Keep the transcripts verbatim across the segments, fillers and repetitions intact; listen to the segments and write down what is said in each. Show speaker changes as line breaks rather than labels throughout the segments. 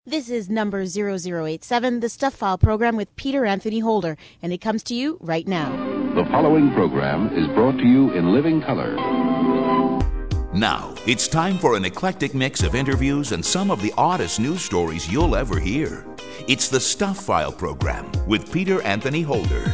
This is number zero zero eight seven, the Stuff File program with Peter Anthony Holder, and it comes to you right now.
The following program is brought to you in living color.
Now, it's time for an eclectic mix of interviews and some of the oddest news stories you'll ever hear. It's the Stuff File program with Peter Anthony Holder.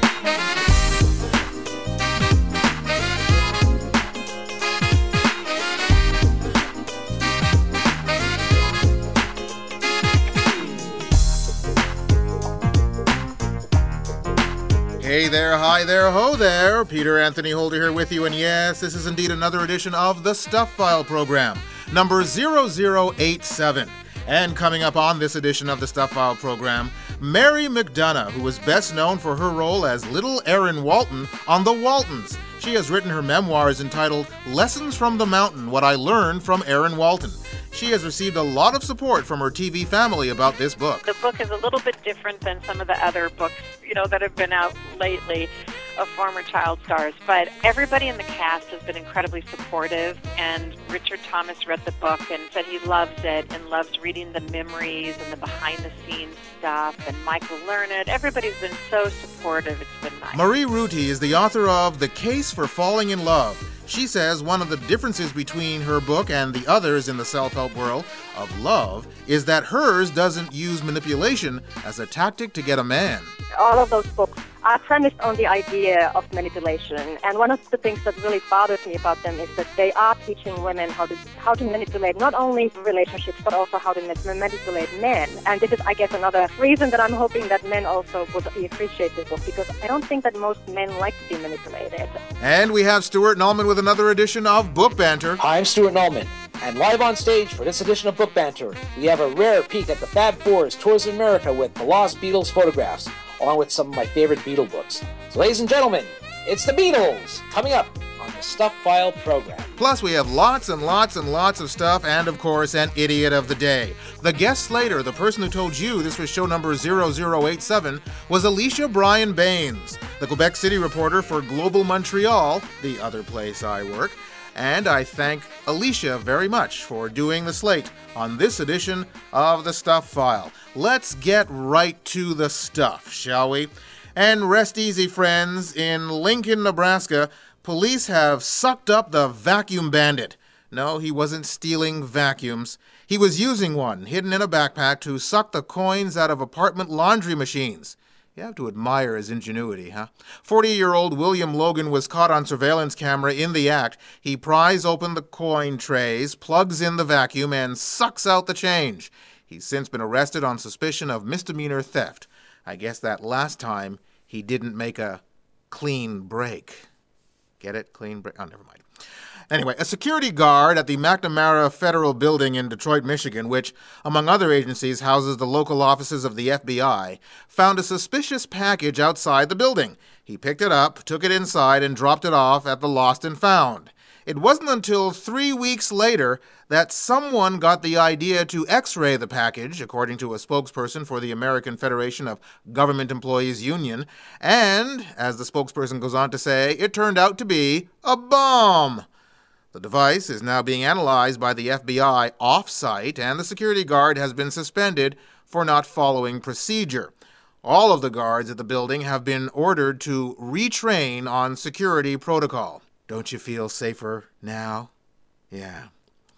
Hey there, hi there, ho there. Peter Anthony Holder here with you, and yes, this is indeed another edition of the Stuff File program, number zero zero eight seven. And coming up on this edition of the Stuff File program, Mary McDonough, who is best known for her role as Little Erin Walton on The Waltons. She has written her memoirs entitled Lessons from the Mountain, What I Learned from Erin Walton. She has received a lot of support from her T V family about this book.
The book is a little bit different than some of the other books, you know, that have been out lately of former child stars. But everybody in the cast has been incredibly supportive, and Richard Thomas read the book and said he loves it and loves reading the memories and the behind-the-scenes stuff, and Michael Learned. Everybody's been so supportive. It's been nice.
Marie Ruti is the author of The Case for Falling in Love. She says one of the differences between her book and the others in the self-help world of love is that hers doesn't use manipulation as a tactic to get a man.
All of those books are premised on the idea of manipulation, and one of the things that really bothers me about them is that they are teaching women how to how to manipulate not only relationships but also how to manipulate men. And this is, I guess, another reason that I'm hoping that men also would appreciate this book, because I don't think that most men like to be manipulated.
And we have Stuart Nallman with another edition of Book Banter.
I'm Stuart Nallman, and live on stage for this edition of Book Banter, we have a rare peek at the Fab Four's Tours in America with the Lost Beatles photographs, along with some of my favorite Beatle books. So ladies and gentlemen, it's the Beatles, coming up on the Stuff File program.
Plus, we have lots and lots and lots of stuff, and of course, an idiot of the day. The guest slater, the person who told you this was show number zero zero eight seven, was Alicia Bryan Baines, the Quebec City reporter for Global Montreal, the other place I work. And I thank Alicia very much for doing the slate on this edition of the Stuff File. Let's get right to the stuff, shall we? And rest easy, friends. In Lincoln, Nebraska, police have sucked up the vacuum bandit. No, he wasn't stealing vacuums. He was using one hidden in a backpack to suck the coins out of apartment laundry machines. You have to admire his ingenuity, huh? forty-year-old William Logan was caught on surveillance camera in the act. He pries open the coin trays, plugs in the vacuum, and sucks out the change. He's since been arrested on suspicion of misdemeanor theft. I guess that last time he didn't make a clean break. Get it? Clean break? Oh, never mind. Anyway, a security guard at the McNamara Federal Building in Detroit, Michigan, which, among other agencies, houses the local offices of the F B I, found a suspicious package outside the building. He picked it up, took it inside, and dropped it off at the Lost and Found. It wasn't until three weeks later that someone got the idea to x-ray the package, according to a spokesperson for the American Federation of Government Employees Union, and, as the spokesperson goes on to say, it turned out to be a bomb. The device is now being analyzed by the F B I off-site, and the security guard has been suspended for not following procedure. All of the guards at the building have been ordered to retrain on security protocol. Don't you feel safer now? Yeah.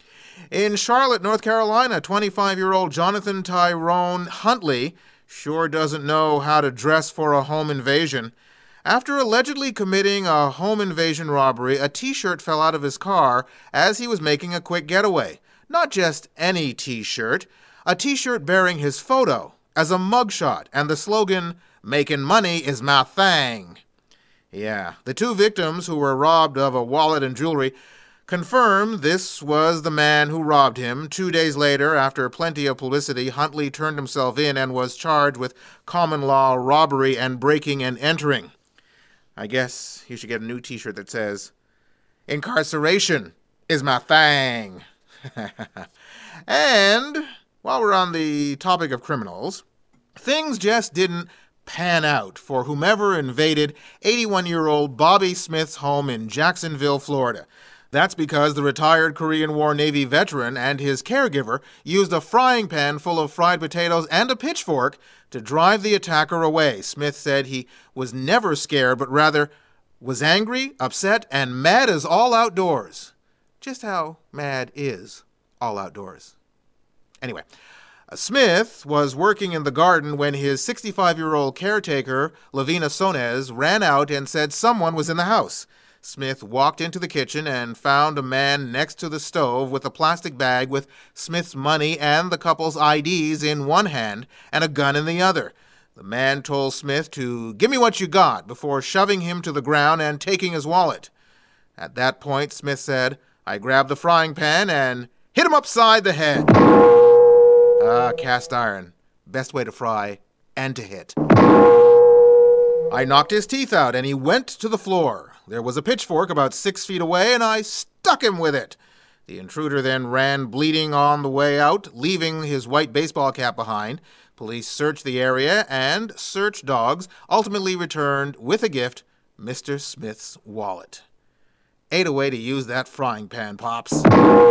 In Charlotte, North Carolina, twenty-five-year-old Jonathan Tyrone Huntley sure doesn't know how to dress for a home invasion. After allegedly committing a home invasion robbery, a T-shirt fell out of his car as he was making a quick getaway. Not just any T-shirt, a T-shirt bearing his photo as a mugshot and the slogan, "Making money is my thing." Yeah, the two victims who were robbed of a wallet and jewelry confirmed this was the man who robbed him. Two days later, after plenty of publicity, Huntley turned himself in and was charged with common law robbery and breaking and entering. I guess you should get a new T-shirt that says, "Incarceration is my thing." And while we're on the topic of criminals, things just didn't pan out for whomever invaded eighty-one-year-old Bobby Smith's home in Jacksonville, Florida. That's because the retired Korean War Navy veteran and his caregiver used a frying pan full of fried potatoes and a pitchfork to drive the attacker away. Smith said he was never scared, but rather was angry, upset, and mad as all outdoors. Just how mad is all outdoors? Anyway, Smith was working in the garden when his sixty-five-year-old caretaker, Lavina Sonez, ran out and said someone was in the house. Smith walked into the kitchen and found a man next to the stove with a plastic bag with Smith's money and the couple's I Ds in one hand and a gun in the other. The man told Smith to give me what you got before shoving him to the ground and taking his wallet. At that point, Smith said, I grabbed the frying pan and hit him upside the head. Ah, cast iron. Best way to fry and to hit. I knocked his teeth out and he went to the floor. There was a pitchfork about six feet away and I stuck him with it. The intruder then ran bleeding on the way out, leaving his white baseball cap behind. Police searched the area and search dogs ultimately returned with a gift, Mister Smith's wallet. Eight away to use that frying pan, Pops.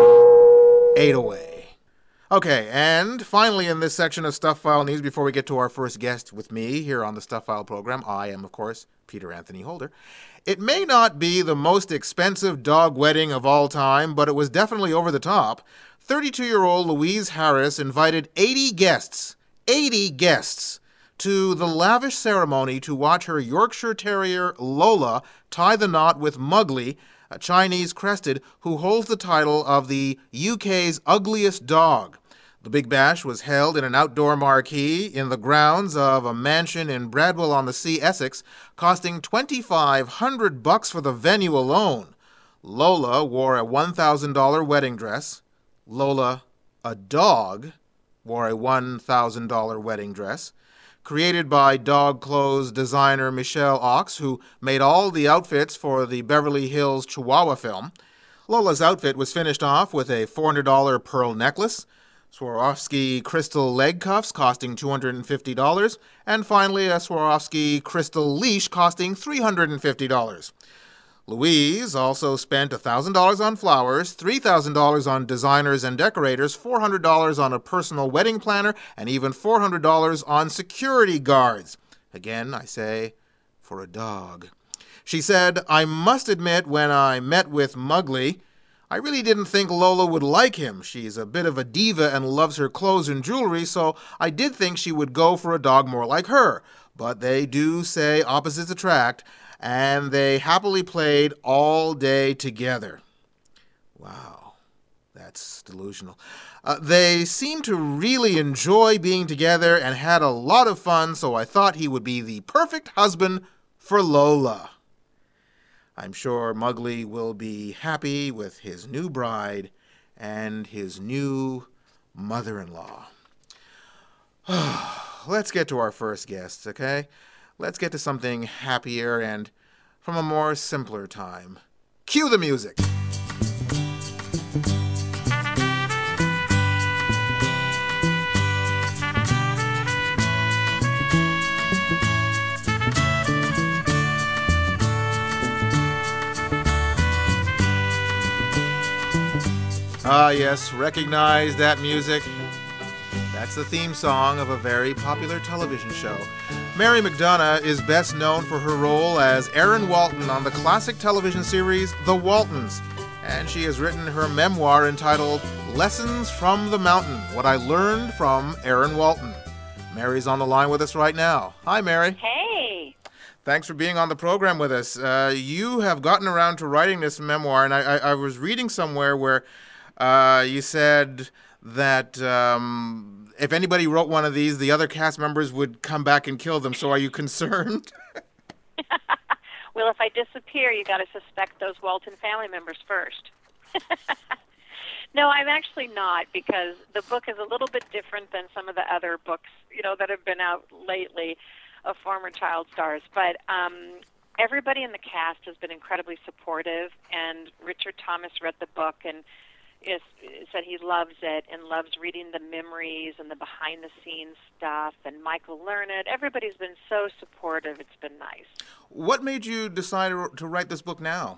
Eight away. Okay, and finally in this section of Stuff File News, before we get to our first guest with me here on the Stuff File program, I am, of course, Peter Anthony Holder. It may not be the most expensive dog wedding of all time, but it was definitely over the top. thirty-two-year-old Louise Harris invited eighty guests, eighty guests, to the lavish ceremony to watch her Yorkshire Terrier Lola tie the knot with Mowgli, a Chinese crested who holds the title of the U K's ugliest dog. The Big Bash was held in an outdoor marquee in the grounds of a mansion in Bradwell-on-the-Sea, Essex, costing twenty-five hundred bucks for the venue alone. Lola wore a one thousand dollars wedding dress. Lola, a dog, wore a one thousand dollars wedding dress. Created by dog clothes designer Michelle Ox, who made all the outfits for the Beverly Hills Chihuahua film. Lola's outfit was finished off with a four hundred dollars pearl necklace, Swarovski crystal leg cuffs costing two hundred fifty dollars, and finally a Swarovski crystal leash costing three hundred fifty dollars. Louise also spent one thousand dollars on flowers, three thousand dollars on designers and decorators, four hundred dollars on a personal wedding planner, and even four hundred dollars on security guards. Again, I say, for a dog. She said, I must admit, when I met with Mowgli, I really didn't think Lola would like him. She's a bit of a diva and loves her clothes and jewelry, so I did think she would go for a dog more like her. But they do say opposites attract, and they happily played all day together. Wow, that's delusional. Uh, they seemed to really enjoy being together and had a lot of fun, so I thought he would be the perfect husband for Lola. I'm sure Mowgli will be happy with his new bride and his new mother-in-law. Let's get to our first guests, okay? Let's get to something happier and from a more simpler time. Cue the music. Ah, yes, recognize that music. That's the theme song of a very popular television show. Mary McDonough is best known for her role as Erin Walton on the classic television series The Waltons, and she has written her memoir entitled Lessons from the Mountain, What I Learned from Erin Walton. Mary's on the line with us right now. Hi, Mary.
Hey.
Thanks for being on the program with us. Uh, you have gotten around to writing this memoir, and I, I, I was reading somewhere where uh, you said that um, if anybody wrote one of these, the other cast members would come back and kill them. So are you concerned?
Well, if I disappear, you got to suspect those Walton family members first. No, I'm actually not, because the book is a little bit different than some of the other books, you know, that have been out lately of former child stars. But um, everybody in the cast has been incredibly supportive, and Richard Thomas read the book and is, said he loves it and loves reading the memories and the behind-the-scenes stuff, and Michael Learned. Everybody's been so supportive. It's been nice.
What made you decide to write this book now?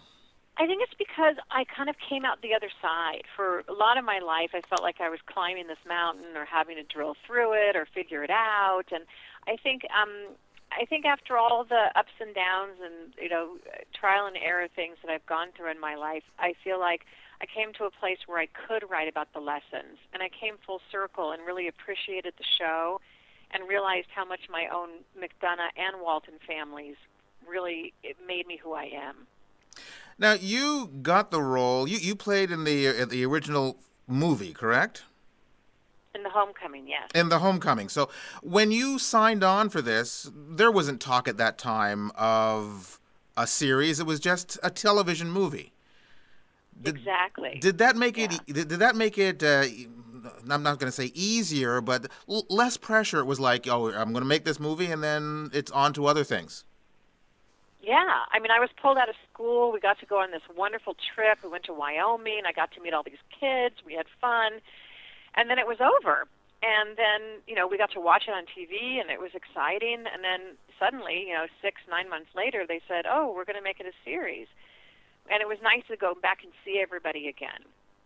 I think it's because I kind of came out the other side. For a lot of my life, I felt like I was climbing this mountain or having to drill through it or figure it out. And I think um, I think after all the ups and downs and, you know, trial and error things that I've gone through in my life, I feel like I came to a place where I could write about the lessons. And I came full circle and really appreciated the show and realized how much my own McDonough and Walton families really it made me who I am.
Now, you got the role, you, you played in the uh, the original movie, correct?
In the Homecoming, yes.
In the Homecoming. So when you signed on for this, there wasn't talk at that time of a series. It was just a television movie. Did,
exactly.
Did that make
yeah.
it, did, did that make it, uh, I'm not going to say easier, but l- less pressure? It was like, oh, I'm going to make this movie and then it's on to other things.
Yeah, I mean, I was pulled out of school. We got to go on this wonderful trip. We went to Wyoming. I got to meet all these kids. We had fun. And then it was over. And then, you know, we got to watch it on T V, and it was exciting. And then suddenly, you know, six, nine months later, they said, oh, we're going to make it a series. And it was nice to go back and see everybody again.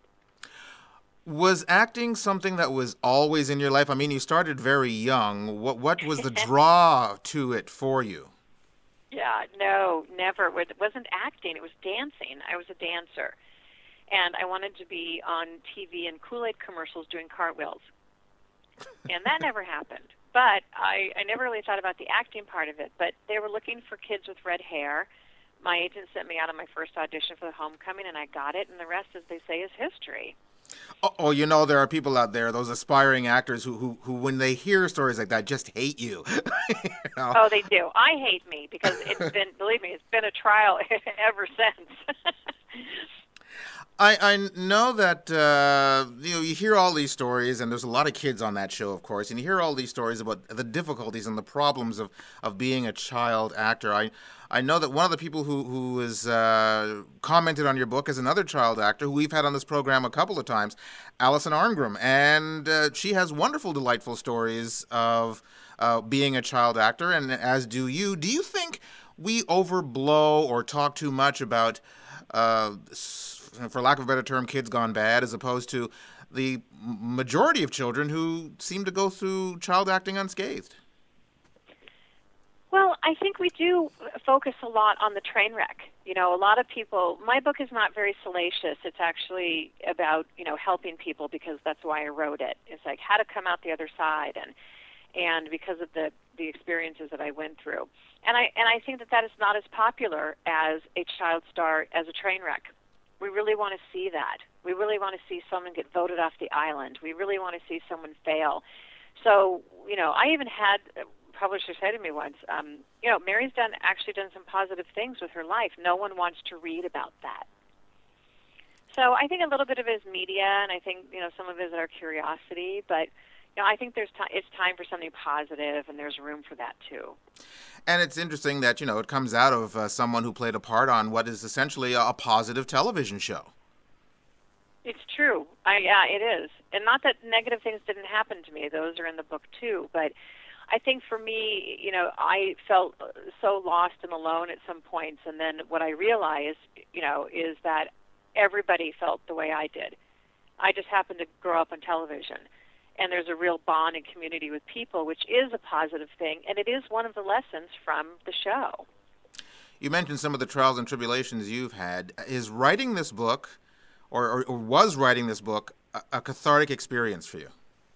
Was acting something that was always in your life? I mean, you started very young. What, what was the draw to it for you?
Yeah, no, never. It wasn't acting. It was dancing. I was a dancer. And I wanted to be on T V and Kool-Aid commercials doing cartwheels. And that never happened. But I, I never really thought about the acting part of it. But they were looking for kids with red hair. My agent sent me out on my first audition for the Homecoming, and I got it. And the rest, as they say, is history.
Oh, oh, you know, there are people out there, those aspiring actors who, who, who when they hear stories like that, just hate you. you know?
Oh, they do. I hate me because it's been, believe me, it's been a trial ever since.
I, I know that uh, you know you hear all these stories, and there's a lot of kids on that show, of course, and you hear all these stories about the difficulties and the problems of, of being a child actor. I I know that one of the people who who has uh, commented on your book is another child actor who we've had on this program a couple of times, Alison Arngrim, and uh, she has wonderful, delightful stories of uh, being a child actor, and as do you. Do you think we overblow or talk too much about Uh, for lack of a better term, kids gone bad, as opposed to the majority of children who seem to go through child acting unscathed?
Well, I think we do focus a lot on the train wreck. You know, a lot of people, my book is not very salacious. It's actually about, you know, helping people because that's why I wrote it. It's like how to come out the other side and and because of the, the experiences that I went through. And I and I think that that is not as popular as a child star as a train wreck. We really want to see that. We really want to see someone get voted off the island. We really want to see someone fail. So, you know, I even had a publisher say to me once, um, you know, Mary's done actually done some positive things with her life. No one wants to read about that. So I think a little bit of it is media, and I think, you know, some of it is our curiosity. But, you know, I think there's t- it's time for something positive, and there's room for that too.
And it's interesting that, you know, it comes out of uh, someone who played a part on what is essentially a, a positive television show.
It's true. I, yeah, it is. And not that negative things didn't happen to me. Those are in the book too. But I think for me, you know, I felt so lost and alone at some points. And then what I realized, you know, is that everybody felt the way I did. I just happened to grow up on television. And there's a real bond and community with people, which is a positive thing, and it is one of the lessons from the show.
You mentioned some of the trials and tribulations you've had. Is writing this book, or, or, or was writing this book, a, a cathartic experience for you?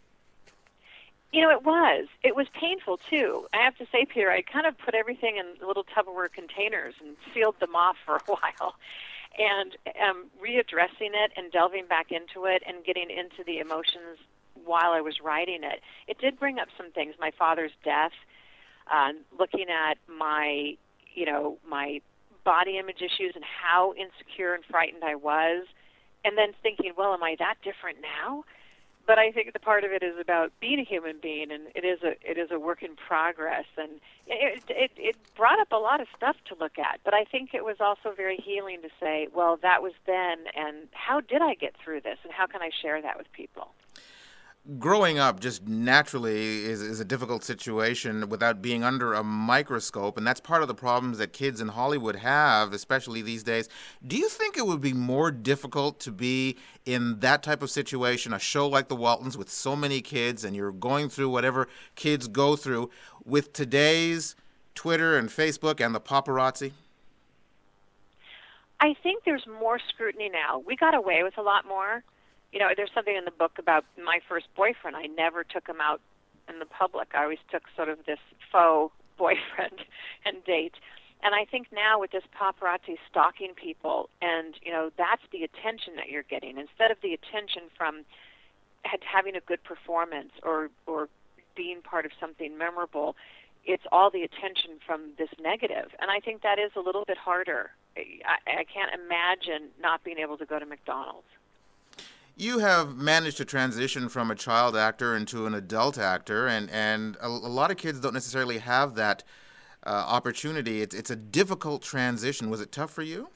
You know, it was. It was painful, too. I have to say, Peter, I kind of put everything in little Tupperware containers and sealed them off for a while. And um, readdressing it and delving back into it and getting into the emotions while I was writing it, it did bring up some things. My father's death, uh, looking at my, you know, my body image issues and how insecure and frightened I was, and then thinking, well, am I that different now? But I think the part of it is about being a human being, and it is a it is a work in progress, and it it, it brought up a lot of stuff to look at. But I think it was also very healing to say, well, that was then, and how did I get through this, and how can I share that with people?
growing up just naturally is, is a difficult situation without being under a microscope, and that's part of the problems that kids in Hollywood have, especially these days. Do you think it would be more difficult to be in that type of situation, a show like The Waltons with so many kids, and you're going through whatever kids go through, with today's Twitter and Facebook and the paparazzi?
I think there's more scrutiny now. We got away with a lot more. You know, there's something in the book about my first boyfriend. I never took him out in the public. I always took sort of this faux boyfriend and date. And I think now with this paparazzi stalking people, and, you know, that's the attention that you're getting. Instead of the attention from had, having a good performance or, or being part of something memorable, it's all the attention from this negative. And I think that is a little bit harder. I, I can't imagine not being able to go to McDonald's.
You have managed to transition from a child actor into an adult actor, and, and a, a lot of kids don't necessarily have that uh, opportunity. It's, it's a difficult transition. Was it tough for you?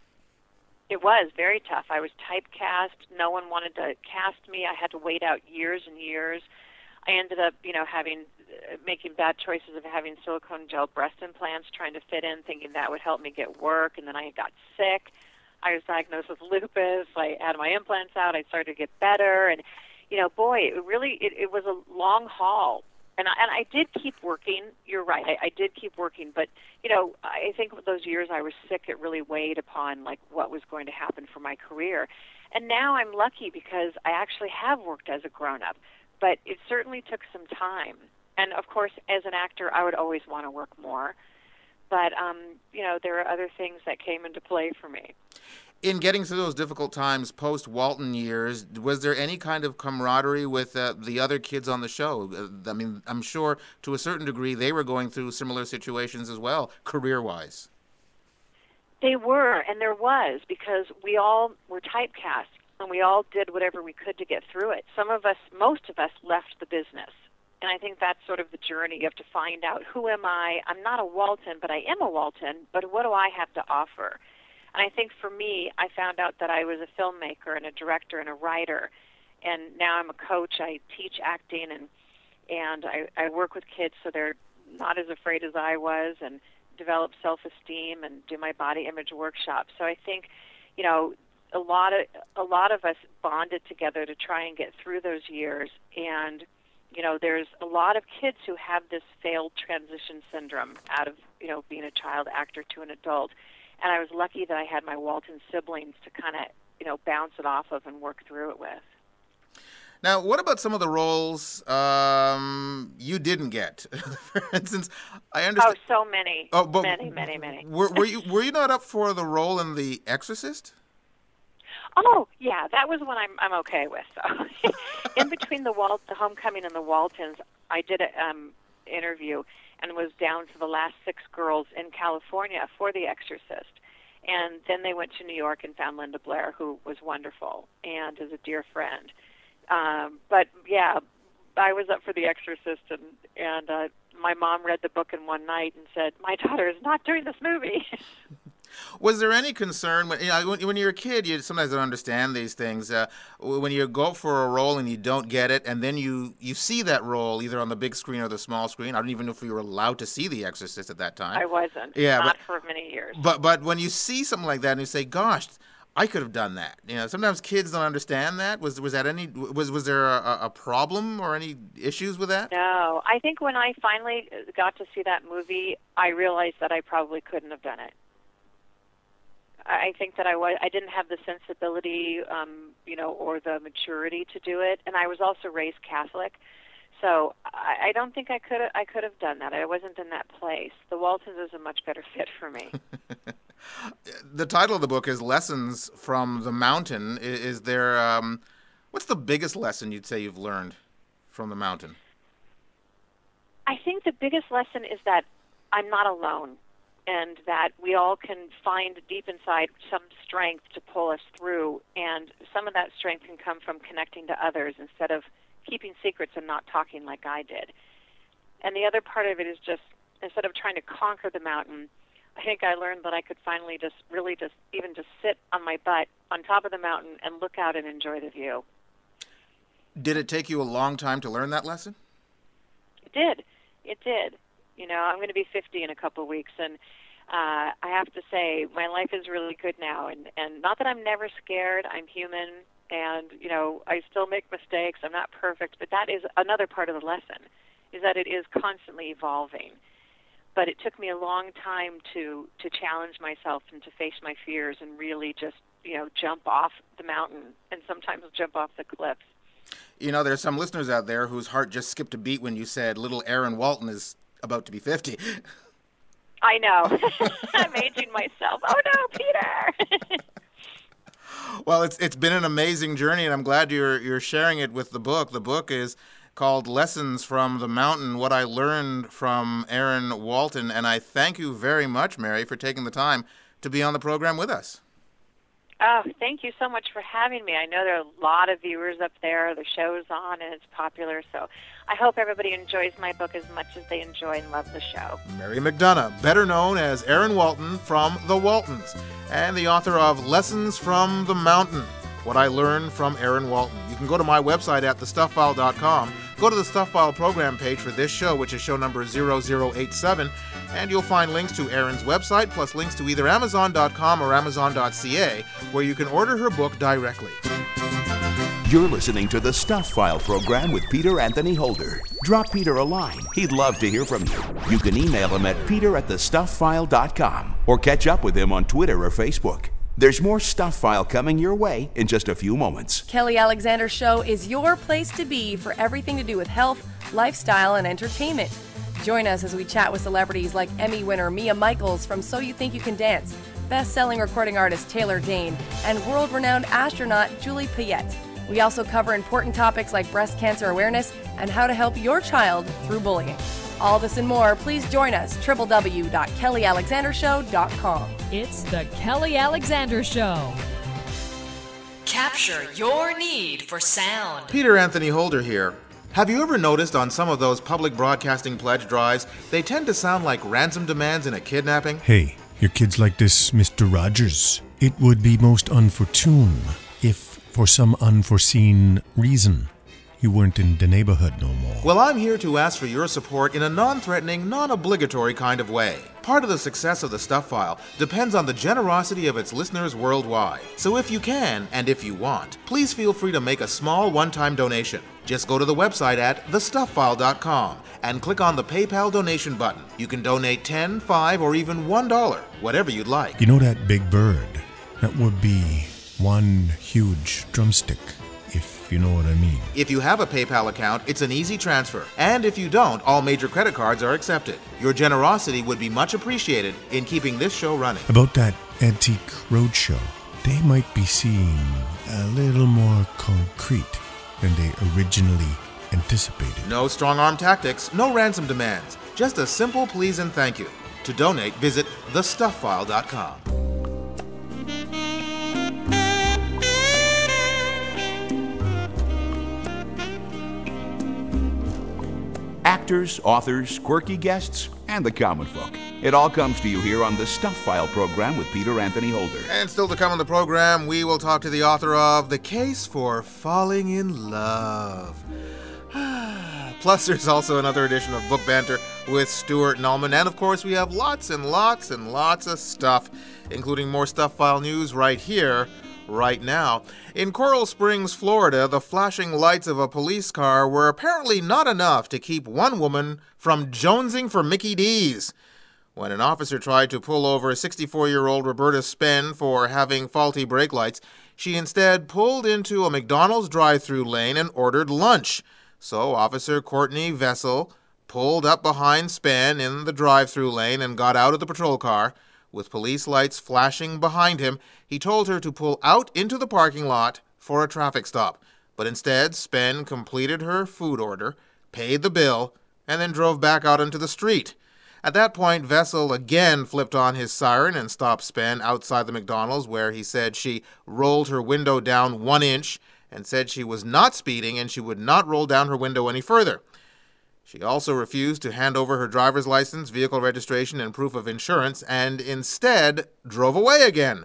It was very tough. I was typecast. No one wanted to cast me. I had to wait out years and years. I ended up, you know, having uh, making bad choices of having silicone gel breast implants, trying to fit in, thinking that would help me get work, and then I got sick. I was diagnosed with lupus. I had my implants out. I started to get better, and you know, boy, it really it, it was a long haul. And I, and I did keep working. You're right. I, I did keep working, but you know, I think with those years I was sick, it really weighed upon like what was going to happen for my career. And now I'm lucky because I actually have worked as a grown-up, but it certainly took some time. And of course, as an actor, I would always want to work more. But, um, you know, there are other things that came into play for me.
In getting through those difficult times post-Walton years, was there any kind of camaraderie with uh, the other kids on the show? Uh, I mean, I'm sure to a certain degree they were going through similar situations as well, career-wise.
They were, and there was, because we all were typecast, and we all did whatever we could to get through it. Some of us, most of us, left the business. And I think that's sort of the journey. You have to find out, who am I? I'm not a Walton, but I am a Walton, but what do I have to offer? And I think for me, I found out that I was a filmmaker and a director and a writer, and now I'm a coach. I teach acting, and and I, I work with kids so they're not as afraid as I was, and develop self-esteem and do my body image workshops. So I think, you know, a lot of a lot of us bonded together to try and get through those years. And you know, there's a lot of kids who have this failed transition syndrome out of, you know, being a child actor to an adult. And I was lucky that I had my Walton siblings to kind of, you know, bounce it off of and work through it with.
Now, what about some of the roles um, you didn't get? For instance, I understand.
Oh, so many.
Oh, but
many, many, many.
Were, were you were you not up for the role in The Exorcist?
Oh, yeah, that was one I'm I'm okay with. So, in between the Walt, the Homecoming and the Waltons, I did an um, interview and was down to the last six girls in California for The Exorcist. And then they went to New York and found Linda Blair, who was wonderful and is a dear friend. Um, but, yeah, I was up for The Exorcist, and, and uh, my mom read the book in one night and said, my daughter is not doing this movie.
Was there any concern when, you know, when, when you're a kid? You sometimes don't understand these things. Uh, when you go for a role and you don't get it, and then you, you see that role either on the big screen or the small screen. I don't even know if you were allowed to see The Exorcist at that time.
I wasn't.
Yeah,
not
but,
for many years.
But but when you see something like that and you say, "Gosh, I could have done that," you know, sometimes kids don't understand that. Was was that any was was there a, a problem or any issues with that?
No, I think when I finally got to see that movie, I realized that I probably couldn't have done it. I think that I was, I didn't have the sensibility, um, you know, or the maturity to do it, and I was also raised Catholic, so I, I don't think I could I could have done that. I wasn't in that place. The Waltons is a much better fit for me.
The title of the book is "Lessons from the Mountain." Is, is there um, what's the biggest lesson you'd say you've learned from the mountain?
I think the biggest lesson is that I'm not alone, and that we all can find deep inside some strength to pull us through, and some of that strength can come from connecting to others instead of keeping secrets and not talking like I did. And the other part of it is just, instead of trying to conquer the mountain, I think I learned that I could finally just really just even just sit on my butt on top of the mountain and look out and enjoy the view.
Did it take you a long time to learn that lesson?
It did. It did. You know, I'm going to be fifty in a couple of weeks, and uh, I have to say my life is really good now. And, and not that I'm never scared. I'm human, and, you know, I still make mistakes. I'm not perfect, but that is another part of the lesson, is that it is constantly evolving. But it took me a long time to, to challenge myself and to face my fears and really just, you know, jump off the mountain and sometimes jump off the cliffs.
You know, there's some listeners out there whose heart just skipped a beat when you said little Aaron Walton is about to be fifty.
I know. I'm aging myself. Oh, no, Peter!
Well, it's it's been an amazing journey, and I'm glad you're you're sharing it with the book. The book is called Lessons from the Mountain, What I Learned from Aaron Walton, and I thank you very much, Mary, for taking the time to be on the program with us.
Oh, thank you so much for having me. I know there are a lot of viewers up there. The show's on, and it's popular, so I hope everybody enjoys my book as much as they enjoy and love the show.
Mary McDonough, better known as Aaron Walton from The Waltons, and the author of Lessons from the Mountain, What I Learned from Aaron Walton. You can go to my website at the stuff file dot com, go to the Stuff File program page for this show, which is show number zero zero eight seven, and you'll find links to Aaron's website, plus links to either amazon dot com or amazon dot c a, where you can order her book directly.
You're listening to the Stuff File program with Peter Anthony Holder. Drop Peter a line. He'd love to hear from you. You can email him at peter at the stuff file dot com or catch up with him on Twitter or Facebook. There's more Stuff File coming your way in just a few moments.
Kelly Alexander Show is your place to be for everything to do with health, lifestyle, and entertainment. Join us as we chat with celebrities like Emmy winner Mia Michaels from So You Think You Can Dance, best-selling recording artist Taylor Dane, and world-renowned astronaut Julie Payette. We also cover important topics like breast cancer awareness and how to help your child through bullying. All this and more, please join us, w w w dot kelly alexander show dot com.
It's the Kelly Alexander Show.
Capture your need for sound.
Peter Anthony Holder here. Have you ever noticed on some of those public broadcasting pledge drives, they tend to sound like ransom demands in a kidnapping?
Hey, your kids like this, Mister Rogers. It would be most unfortune if, for some unforeseen reason, you weren't in the neighborhood no more.
Well, I'm here to ask for your support in a non-threatening, non-obligatory kind of way. Part of the success of the Stuff File depends on the generosity of its listeners worldwide. So if you can, and if you want, please feel free to make a small one-time donation. Just go to the website at the stuff file dot com and click on the PayPal donation button. You can donate ten dollars, five dollars, or even one dollar, whatever you'd like.
You know that big bird? That would be one huge drumstick, if you know what I mean.
If you have a PayPal account, it's an easy transfer. And if you don't, all major credit cards are accepted. Your generosity would be much appreciated in keeping this show running.
About that Antique Roadshow, they might be seeing a little more concrete than they originally anticipated.
No strong-arm tactics, no ransom demands. Just a simple please and thank you. To donate, visit the stuff file dot com.
Actors, authors, quirky guests, and the common folk. It all comes to you here on the Stuff File program with Peter Anthony Holder.
And still to come on the program, we will talk to the author of The Case for Falling in Love. Plus, there's also another edition of Book Banter with Stuart Nullman. And, of course, we have lots and lots and lots of stuff, including more Stuff File news right here, right now. In Coral Springs, Florida, the flashing lights of a police car were apparently not enough to keep one woman from jonesing for Mickey D's. When an officer tried to pull over sixty-four-year-old Roberta Spen for having faulty brake lights, she instead pulled into a McDonald's drive-thru lane and ordered lunch. So Officer Courtney Vessel pulled up behind Spen in the drive-thru lane and got out of the patrol car. With police lights flashing behind him, he told her to pull out into the parking lot for a traffic stop. But instead, Spen completed her food order, paid the bill, and then drove back out onto the street. At that point, Vessel again flipped on his siren and stopped Spen outside the McDonald's, where he said she rolled her window down one inch and said she was not speeding and she would not roll down her window any further. She also refused to hand over her driver's license, vehicle registration, and proof of insurance, and instead drove away again.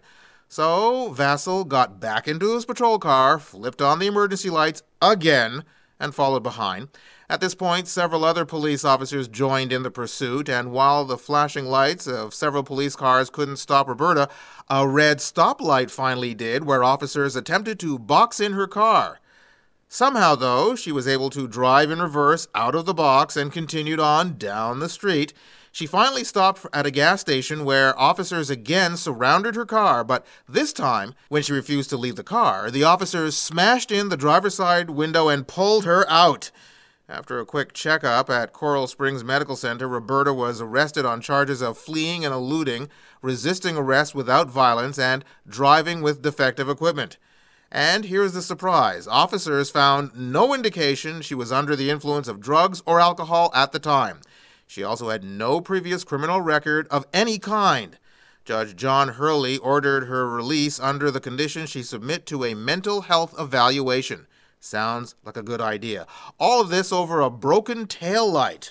So Vassal got back into his patrol car, flipped on the emergency lights again, and followed behind. At this point, several other police officers joined in the pursuit, and while the flashing lights of several police cars couldn't stop Roberta, a red stoplight finally did, where officers attempted to box in her car. Somehow, though, she was able to drive in reverse out of the box and continued on down the street. She finally stopped at a gas station where officers again surrounded her car, but this time, when she refused to leave the car, the officers smashed in the driver's side window and pulled her out. After a quick checkup at Coral Springs Medical Center, Roberta was arrested on charges of fleeing and eluding, resisting arrest without violence, and driving with defective equipment. And here's the surprise. Officers found no indication she was under the influence of drugs or alcohol at the time. She also had no previous criminal record of any kind. Judge John Hurley ordered her release under the condition she submit to a mental health evaluation. Sounds like a good idea. All of this over a broken tail light.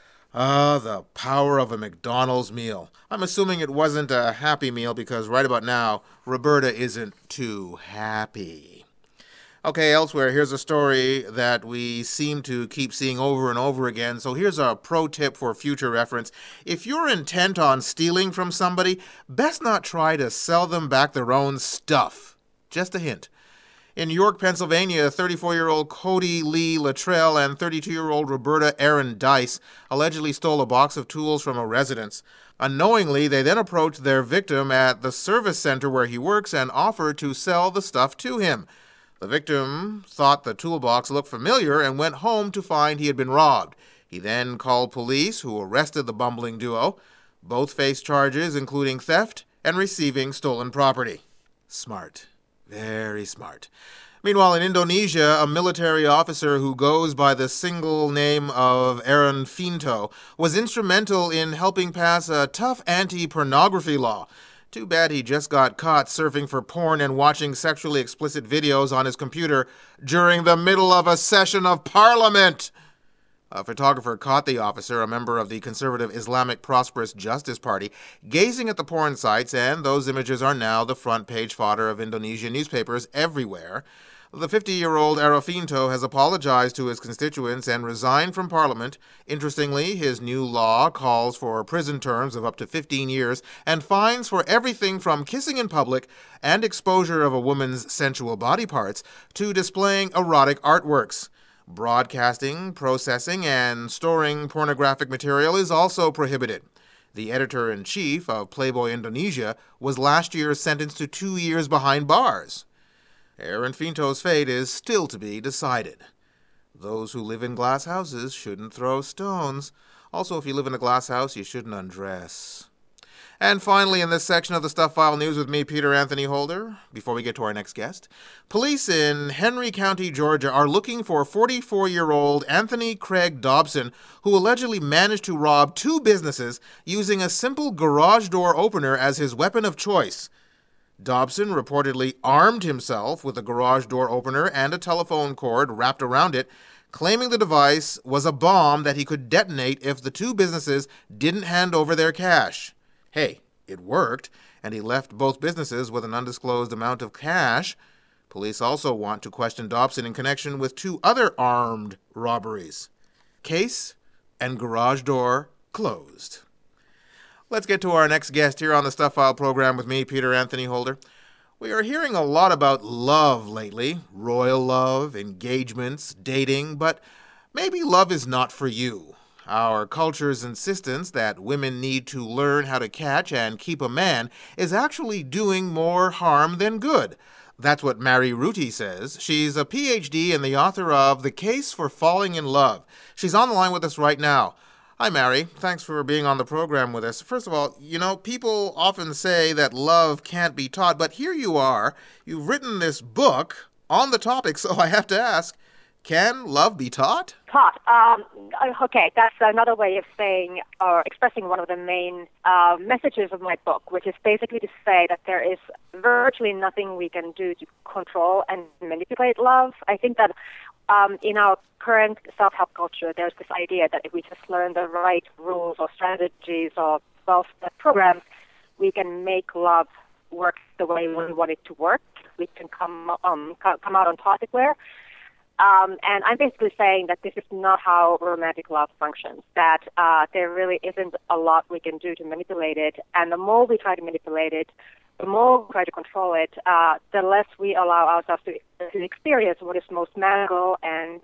Ah, the power of a McDonald's meal. I'm assuming it wasn't a Happy Meal because right about now, Roberta isn't too happy. Okay, elsewhere, here's a story that we seem to keep seeing over and over again. So here's a pro tip for future reference. If you're intent on stealing from somebody, best not try to sell them back their own stuff. Just a hint. In York, Pennsylvania, thirty-four-year-old Cody Lee Luttrell and thirty-two-year-old Roberta Erin Dice allegedly stole a box of tools from a residence. Unknowingly, they then approached their victim at the service center where he works and offered to sell the stuff to him. The victim thought the toolbox looked familiar and went home to find he had been robbed. He then called police, who arrested the bumbling duo. Both faced charges including theft and receiving stolen property. Smart. Very smart. Meanwhile, in Indonesia, a military officer who goes by the single name of Aaron Finto was instrumental in helping pass a tough anti-pornography law. Too bad he just got caught surfing for porn and watching sexually explicit videos on his computer during the middle of a session of Parliament. A photographer caught the officer, a member of the conservative Islamic Prosperous Justice Party, gazing at the porn sites, and those images are now the front page fodder of Indonesian newspapers everywhere. The fifty-year-old Arafinto has apologized to his constituents and resigned from Parliament. Interestingly, his new law calls for prison terms of up to fifteen years and fines for everything from kissing in public and exposure of a woman's sensual body parts to displaying erotic artworks. Broadcasting, processing, and storing pornographic material is also prohibited. The editor-in-chief of Playboy Indonesia was last year sentenced to two years behind bars. Aaron Finto's fate is still to be decided. Those who live in glass houses shouldn't throw stones. Also, if you live in a glass house, you shouldn't undress. And finally, in this section of the Stuff File News with me, Peter Anthony Holder, before we get to our next guest, police in Henry County, Georgia, are looking for forty-four-year-old Anthony Craig Dobson, who allegedly managed to rob two businesses using a simple garage door opener as his weapon of choice. Dobson reportedly armed himself with a garage door opener and a telephone cord wrapped around it, claiming the device was a bomb that he could detonate if the two businesses didn't hand over their cash. Hey, it worked, and he left both businesses with an undisclosed amount of cash. Police also want to question Dobson in connection with two other armed robberies. Case and garage door closed. Let's get to our next guest here on the Stuff File program with me, Peter Anthony Holder. We are hearing a lot about love lately, royal love, engagements, dating, but maybe love is not for you. Our culture's insistence that women need to learn how to catch and keep a man is actually doing more harm than good. That's what Mary Ruti says. She's a P H D and the author of The Case for Falling in Love. She's on the line with us right now. Hi, Mary. Thanks for being on the program with us. First of all, you know, people often say that love can't be taught, but here you are. You've written this book on the topic, so I have to ask, can love be taught?
Taught. Um, okay, that's another way of saying or expressing one of the main uh, messages of my book, which is basically to say that there is virtually nothing we can do to control and manipulate love. I think that um, in our current self-help culture, there's this idea that if we just learn the right rules or strategies or twelve-step programs, we can make love works the way we want it to work. We can come um, come out on top there. Um, and I'm basically saying that this is not how romantic love functions, that uh, there really isn't a lot we can do to manipulate it. And the more we try to manipulate it, the more we try to control it, uh, the less we allow ourselves to, to experience what is most magical and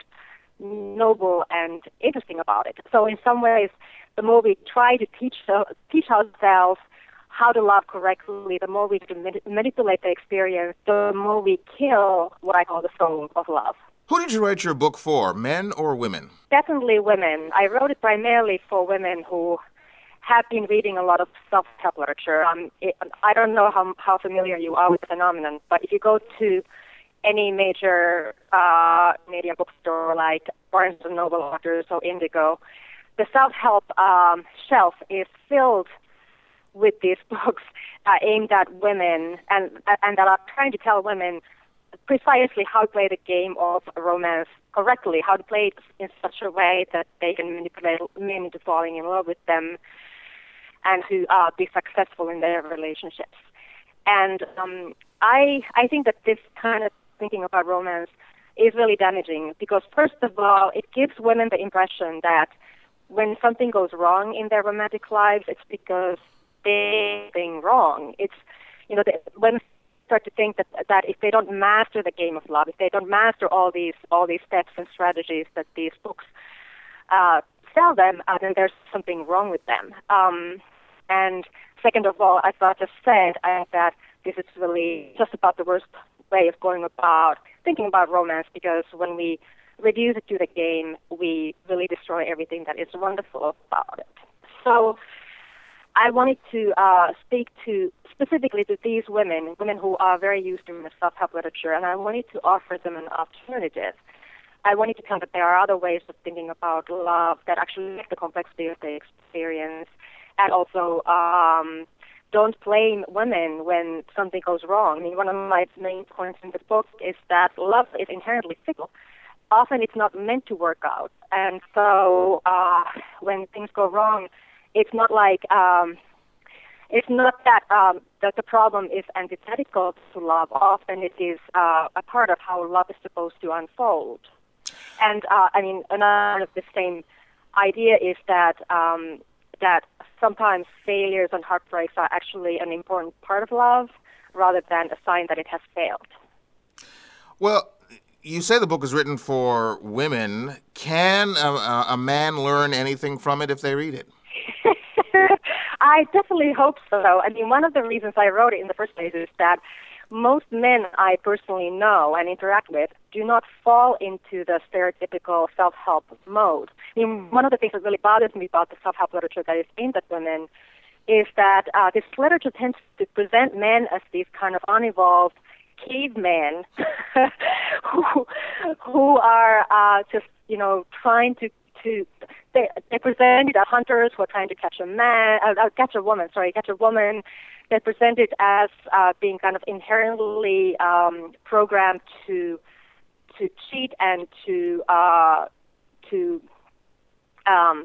noble and interesting about it. So in some ways, the more we try to teach, uh, teach ourselves how to love correctly, the more we can manip- manipulate the experience, the more we kill what I call the soul of love.
Who did you write your book for, men or women?
Definitely women. I wrote it primarily for women who have been reading a lot of self-help literature. Um, it, I don't know how, how familiar you are with the phenomenon, but if you go to any major uh, Canadian bookstore like Barnes and Noble Authors or Indigo, the self-help um, shelf is filled with these books uh, aimed at women and and that are trying to tell women precisely how to play the game of romance correctly, how to play it in such a way that they can manipulate men into falling in love with them and to uh, be successful in their relationships. And um, I I think that this kind of thinking about romance is really damaging because, first of all, it gives women the impression that when something goes wrong in their romantic lives, it's because they're doing wrong. It's, you know, the, women start to think that that if they don't master the game of love, if they don't master all these all these steps and strategies that these books uh, sell them, uh, then there's something wrong with them. Um, and second of all, as I just said, I think that this is really just about the worst way of going about thinking about romance, because when we reduce it to the game, we really destroy everything that is wonderful about it. So I wanted to uh, speak to specifically to these women, women who are very used to the self-help literature, and I wanted to offer them an alternative. I wanted to tell them that there are other ways of thinking about love that actually make the complexity of the experience, and also um, don't blame women when something goes wrong. I mean, one of my main points in the book is that love is inherently fickle. Often it's not meant to work out, and so uh, when things go wrong, it's not like um, it's not that um, that the problem is antithetical to love. Often it is uh, a part of how love is supposed to unfold. And uh, I mean, another of the same idea is that um, that sometimes failures and heartbreaks are actually an important part of love, rather than a sign that it has failed.
Well, you say the book is written for women. Can a, a man learn anything from it if they read it?
I definitely hope so. I mean, one of the reasons I wrote it in the first place is that most men I personally know and interact with do not fall into the stereotypical self-help mode. I mean, one of the things that really bothers me about the self-help literature that is aimed at women is that uh, this literature tends to present men as these kind of unevolved cavemen who, who are uh, just, you know, trying to To, they, they presented as hunters who are trying to catch a man, uh, catch a woman. Sorry, catch a woman. They presented as uh, being kind of inherently um, programmed to to cheat and to uh, to um,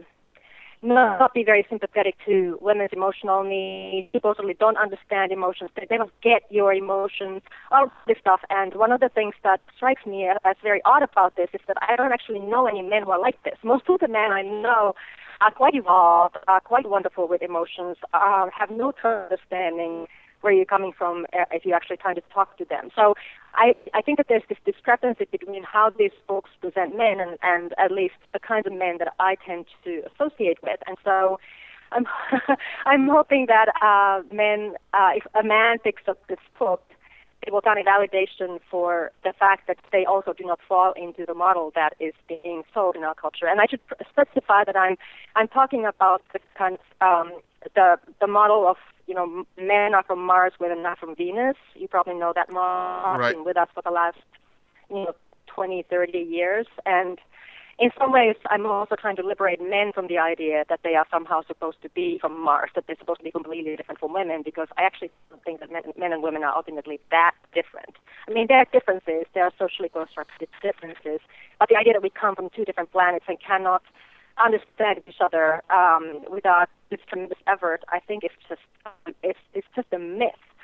not be very sympathetic to women's emotional needs. Supposedly don't understand emotions. They, they don't get your emotions. All this stuff. And one of the things that strikes me as very odd about this is that I don't actually know any men who are like this. Most of the men I know are quite evolved, are quite wonderful with emotions, uh, have no understanding where you're coming from uh, if you're actually trying to talk to them. So I, I think that there's this discrepancy between how these books present men and, and at least the kinds of men that I tend to associate with. And so I'm I'm hoping that uh, men, uh, if a man picks up this book, it will find a validation for the fact that they also do not fall into the model that is being sold in our culture. And I should specify that I'm I'm talking about the kind of, um, the the model of, you know, men are from Mars, women are from Venus. You probably know that model. Right. Been with us for the last, you know, twenty, thirty years. And in some ways, I'm also trying to liberate men from the idea that they are somehow supposed to be from Mars, that they're supposed to be completely different from women, because I actually don't think that men, men and women are ultimately that different. I mean, there are differences. There are socially constructed differences. But the idea that we come from two different planets and cannot understand each other um, without this tremendous effort, I think it's just it's it's just a myth.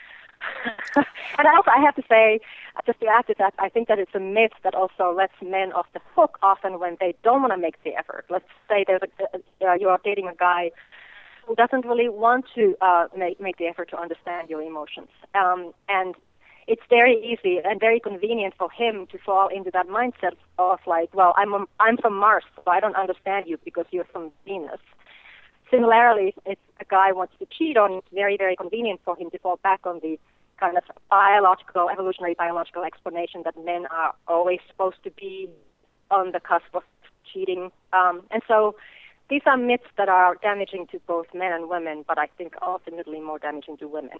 And also, I have to say, just to add to that, I think that it's a myth that also lets men off the hook often when they don't want to make the effort. Let's say there's a, uh, you are dating a guy who doesn't really want to uh, make, make the effort to understand your emotions. Um, and it's very easy and very convenient for him to fall into that mindset of like, well, I'm a, I'm from Mars, so I don't understand you because you're from Venus. Similarly, if a guy wants to cheat on you, it's very, very convenient for him to fall back on the kind of biological, evolutionary biological explanation that men are always supposed to be on the cusp of cheating. Um, and so these are myths that are damaging to both men and women, but I think ultimately more damaging to women.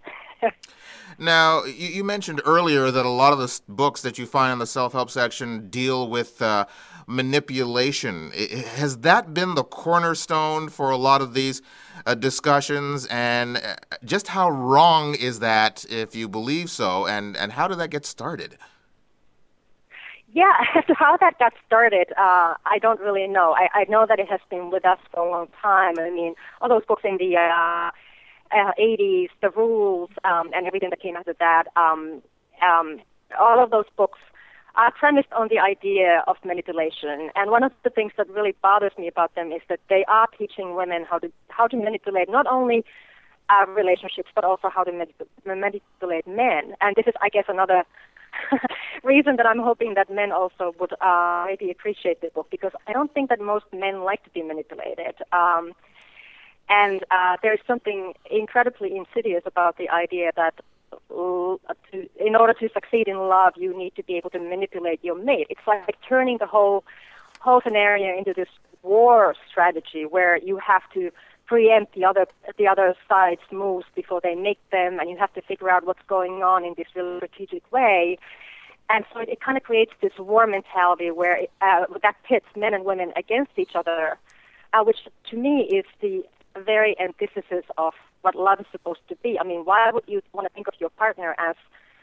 Now, you, you mentioned earlier that a lot of the s- books that you find in the self-help section deal with uh, manipulation. I, has that been the cornerstone for a lot of these uh, discussions? And uh, just how wrong is that, if you believe so, and, and how did that get started?
Yeah, as to how that got started, uh, I don't really know. I, I know that it has been with us for a long time. I mean, all those books in the uh, uh, eighties, The Rules, um, and everything that came after that, um, um, all of those books are premised on the idea of manipulation. And one of the things that really bothers me about them is that they are teaching women how to how to manipulate not only uh, relationships, but also how to manip- manipulate men. And this is, I guess, another reason that I'm hoping that men also would uh, maybe appreciate the book, because I don't think that most men like to be manipulated. Um, and uh, there's something incredibly insidious about the idea that uh, to, in order to succeed in love, you need to be able to manipulate your mate. It's like turning the whole whole scenario into this war strategy where you have to preempt the other the other side's moves before they make them, and you have to figure out what's going on in this really strategic way. And so it, it kind of creates this war mentality where it, uh, that pits men and women against each other, uh, which to me is the very antithesis of what love is supposed to be. I mean, why would you want to think of your partner as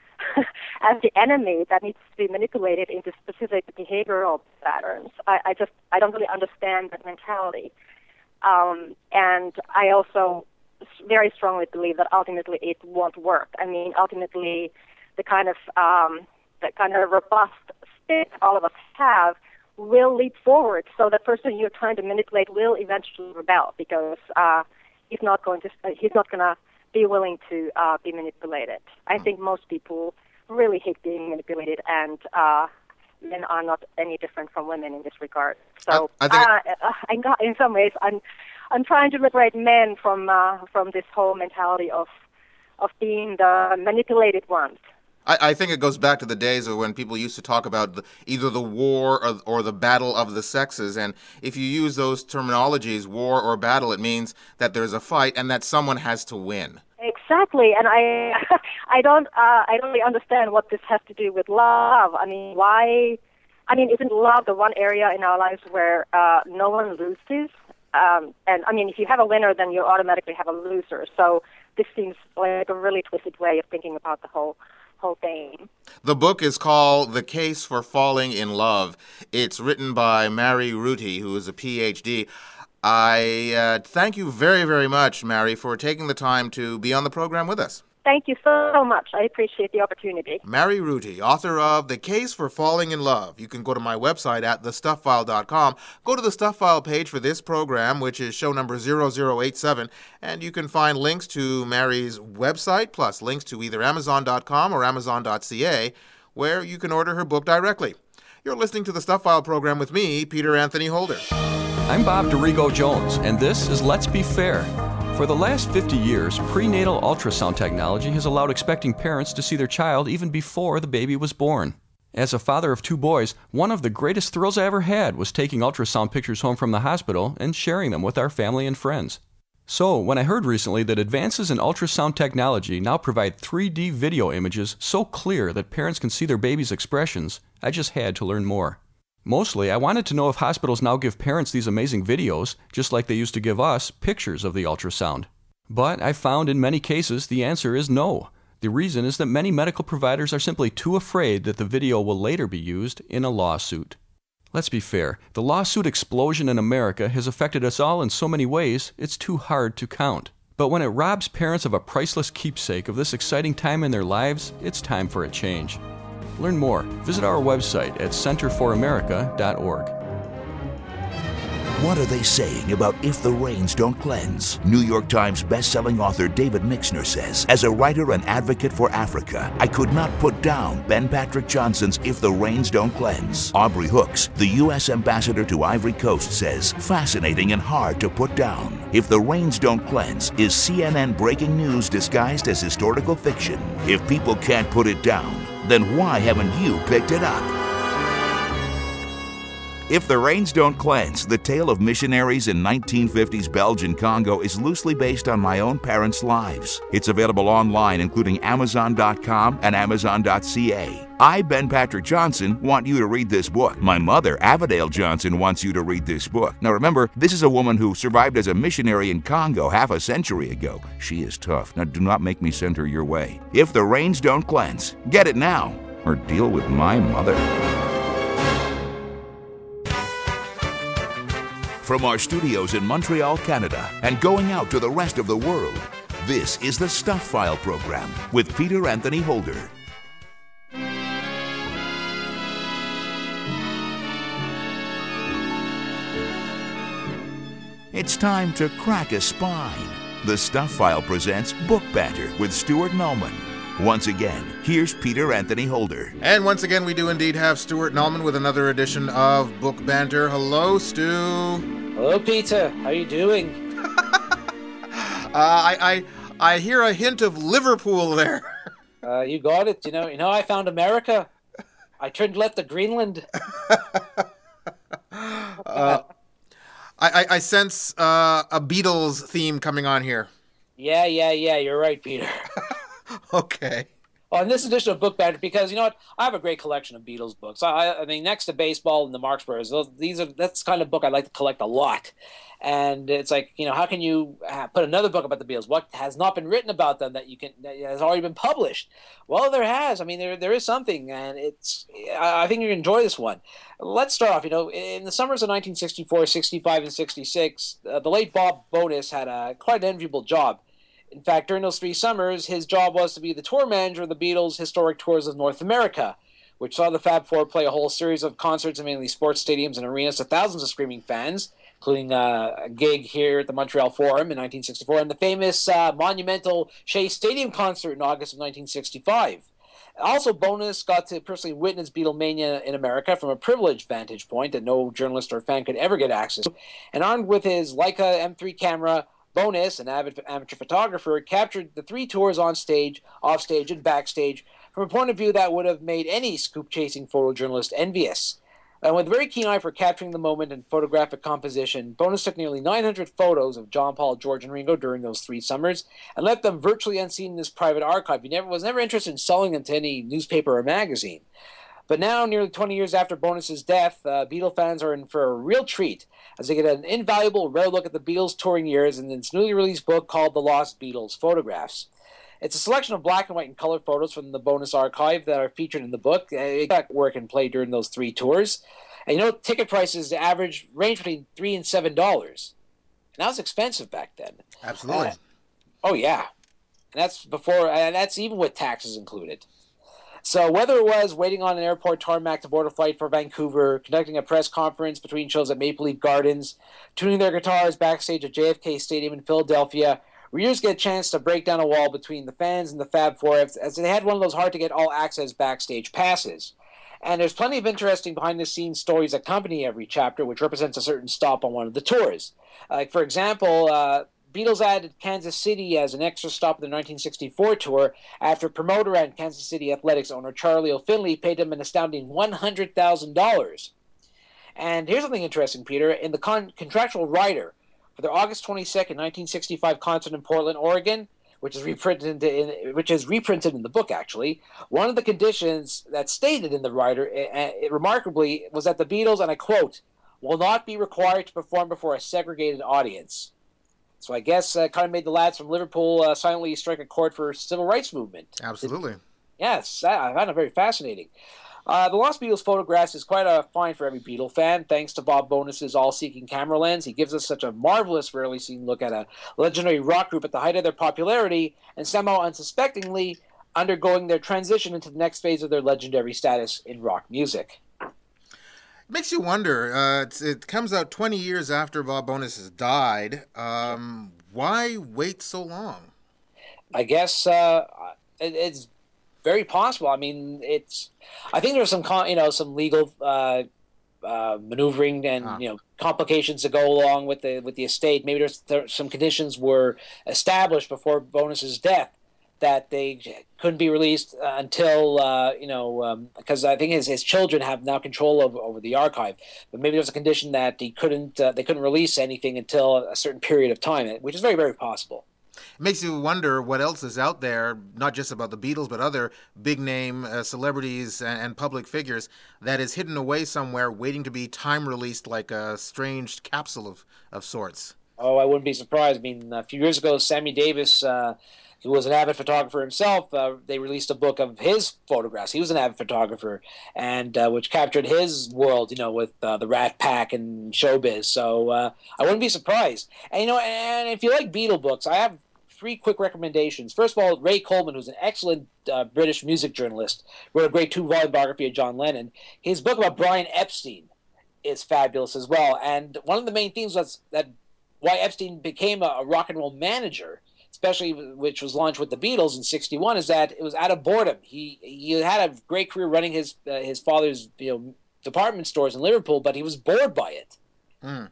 as the enemy that needs to be manipulated into specific behavioral patterns? I, I just I don't really understand that mentality. Um, and I also very strongly believe that ultimately it won't work. I mean, ultimately, the kind of um, the kind of robust spirit all of us have will leap forward. So the person you're trying to manipulate will eventually rebel because uh, he's not going to uh, he's not going to be willing to uh, be manipulated. I think most people really hate being manipulated, and uh, men are not any different from women in this regard. So, I, I think uh, I got, in some ways, I'm I'm trying to liberate men from uh, from this whole mentality of of being the manipulated ones.
I, I think it goes back to the days of when people used to talk about the, either the war or, or the battle of the sexes. And if you use those terminologies, war or battle, it means that there's a fight and that someone has to win.
Exactly, and I, I don't, uh, I don't really understand what this has to do with love. I mean, why? I mean, isn't love the one area in our lives where uh, no one loses? Um, and I mean, if you have a winner, then you automatically have a loser. So this seems like a really twisted way of thinking about the whole whole thing.
The book is called The Case for Falling in Love. It's written by Mary Ruti, who is a P H D. I uh, thank you very, very much, Mary, for taking the time to be on the program with us.
Thank you so much. I appreciate the opportunity.
Mary Ruti, author of The Case for Falling in Love. You can go to my website at the stuff file dot com. Go to the Stuff File page for this program, which is show number zero zero eight seven, and you can find links to Mary's website, plus links to either amazon dot com or amazon dot c a, where you can order her book directly. You're listening to the Stuff File program with me, Peter Anthony Holder.
I'm Bob DeRigo Jones, and this is Let's Be Fair. For the last fifty years, prenatal ultrasound technology has allowed expecting parents to see their child even before the baby was born. As a father of two boys, one of the greatest thrills I ever had was taking ultrasound pictures home from the hospital and sharing them with our family and friends. So, when I heard recently that advances in ultrasound technology now provide three D video images so clear that parents can see their baby's expressions, I just had to learn more. Mostly, I wanted to know if hospitals now give parents these amazing videos, just like they used to give us pictures of the ultrasound. But I found in many cases the answer is no. The reason is that many medical providers are simply too afraid that the video will later be used in a lawsuit. Let's be fair, the lawsuit explosion in America has affected us all in so many ways it's too hard to count. But when it robs parents of a priceless keepsake of this exciting time in their lives, it's time for a change. Learn more. Visit our website at center for america dot org.
What are they saying about If the Rains Don't Cleanse? New York Times bestselling author David Mixner says, as a writer and advocate for Africa, I could not put down Ben Patrick Johnson's If the Rains Don't Cleanse. Aubrey Hooks, the U S ambassador to Ivory Coast, says, fascinating and hard to put down. If the Rains Don't Cleanse is C N N breaking news disguised as historical fiction. If people can't put it down, then why haven't you picked it up? If the Rains Don't Cleanse, the tale of missionaries in nineteen fifties Belgian Congo, is loosely based on my own parents' lives. It's available online, including amazon dot com and amazon dot c a. I, Ben Patrick Johnson, want you to read this book. My mother, Avadale Johnson, wants you to read this book. Now remember, this is a woman who survived as a missionary in Congo half a century ago. She is tough. Now do not make me send her your way. If the Rains Don't Cleanse, get it now, or deal with my mother. From our studios in Montreal, Canada, and going out to the rest of the world, this is the Stuff File program with Peter Anthony Holder. It's time to crack a spine. The Stuff File presents Book Banter with Stuart Nallman. Once again, here's Peter Anthony Holder.
And once again, we do indeed have Stuart Nallman with another edition of Book Banter. Hello, Stu.
Hello, Peter. How are you doing?
uh, I, I I hear a hint of Liverpool there.
uh, you got it. You know, you know, I found America. I turned left to Greenland.
uh, I, I, I sense uh, a Beatles theme coming on here.
Yeah, yeah, yeah. You're right, Peter.
Okay.
Well, in this edition of Book Banter, because you know what, I have a great collection of Beatles books. I, I mean, next to baseball and the Marx Brothers, those, these are that's the kind of book I like to collect a lot. And it's like, you know, how can you put another book about the Beatles? What has not been written about them that you can that has already been published? Well, there has. I mean, there there is something, and it's. I, I think you enjoy this one. Let's start off. You know, in the summers of nineteen sixty-four, sixty-five, and sixty-six, uh, the late Bob Bonus had a quite an enviable job. In fact, during those three summers, his job was to be the tour manager of the Beatles' historic tours of North America, which saw the Fab Four play a whole series of concerts in mainly sports stadiums and arenas to thousands of screaming fans, including uh, a gig here at the Montreal Forum in nineteen sixty-four and the famous uh, monumental Shea Stadium concert in August of nineteen sixty-five. Also, Bonus got to personally witness Beatlemania in America from a privileged vantage point that no journalist or fan could ever get access to, and armed with his Leica M three camera, Bonus, an avid amateur photographer, captured the three tours on stage, off stage, and backstage from a point of view that would have made any scoop-chasing photojournalist envious. And with a very keen eye for capturing the moment and photographic composition, Bonus took nearly nine hundred photos of John, Paul, George, and Ringo during those three summers and left them virtually unseen in his private archive. He never was never interested in selling them to any newspaper or magazine. But now, nearly twenty years after Bonus's death, uh, Beatle fans are in for a real treat as they get an invaluable rare look at the Beatles' touring years in this newly released book called The Lost Beatles Photographs. It's a selection of black and white and color photos from the Bonus archive that are featured in the book. It got work and play during those three tours. And you know, ticket prices average range between three and seven dollars. And that was expensive back then.
Absolutely.
Uh, oh yeah, and that's before, and that's even with taxes included. So whether it was waiting on an airport tarmac to board a flight for Vancouver, conducting a press conference between shows at Maple Leaf Gardens, tuning their guitars backstage at J F K Stadium in Philadelphia, readers get a chance to break down a wall between the fans and the Fab Four, as they had one of those hard-to-get all-access backstage passes. And there's plenty of interesting behind-the-scenes stories that accompany every chapter, which represents a certain stop on one of the tours. Like, for example, uh, Beatles added Kansas City as an extra stop in the nineteen sixty-four tour after promoter and Kansas City Athletics owner Charlie O'Finley paid them an astounding one hundred thousand dollars. And here's something interesting, Peter. In the con- contractual rider for their August twenty-second, nineteen sixty-five concert in Portland, Oregon, which is reprinted in, which is reprinted in the book, actually, one of the conditions that's stated in the rider, it, it, remarkably, was that the Beatles, and I quote, will not be required to perform before a segregated audience. So I guess uh, kind of made the lads from Liverpool uh, silently strike a chord for civil rights movement.
Absolutely.
Yes, I find it very fascinating. Uh, the Lost Beatles Photographs is quite a find for every Beatle fan, thanks to Bob Bonus's all-seeking camera lens. He gives us such a marvelous, rarely seen look at a legendary rock group at the height of their popularity, and somehow unsuspectingly undergoing their transition into the next phase of their legendary status in rock music.
It makes you wonder. Uh, it's, it comes out twenty years after Bob Bonus has died. Um, why wait so long?
I guess uh, it, it's very possible. I mean, it's. I think there's some, you know, some legal uh, uh, maneuvering and ah. you know complications that go along with the with the estate. Maybe there's there, some conditions were established before Bonus's death that they couldn't be released uh, until, uh, you know, because um, I think his, his children have now control over, over the archive. But maybe there's a condition that he couldn't, uh, they couldn't release anything until a certain period of time, which is very, very possible.
It makes you wonder what else is out there, not just about the Beatles, but other big-name uh, celebrities and, and public figures that is hidden away somewhere waiting to be time-released like a strange capsule of, of sorts.
Oh, I wouldn't be surprised. I mean, a few years ago, Sammy Davis... Uh, who was an avid photographer himself, uh, they released a book of his photographs. He was an avid photographer, and uh, which captured his world, you know, with uh, the Rat Pack and showbiz. So uh, I wouldn't be surprised. And, you know, and if you like Beatle books, I have three quick recommendations. First of all, Ray Coleman, who's an excellent uh, British music journalist, wrote a great two-volume biography of John Lennon. His book about Brian Epstein is fabulous as well. And one of the main themes was that why Epstein became a, a rock and roll manager, especially which was launched with the Beatles in sixty-one, is that it was out of boredom. He he had a great career running his uh, his father's you know department stores in Liverpool, but he was bored by it. Mm.